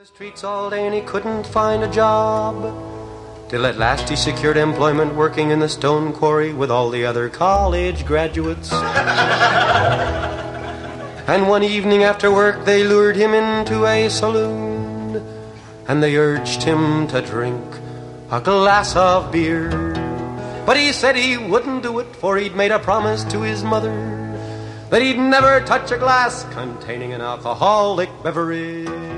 Streets all day and he couldn't find a job, till at last he secured employment working in the stone quarry with all the other college graduates. And one evening after work they lured him into a saloon, and they urged him to drink a glass of beer. But he said he wouldn't do it, for he'd made a promise to his mother that he'd never touch a glass containing an alcoholic beverage.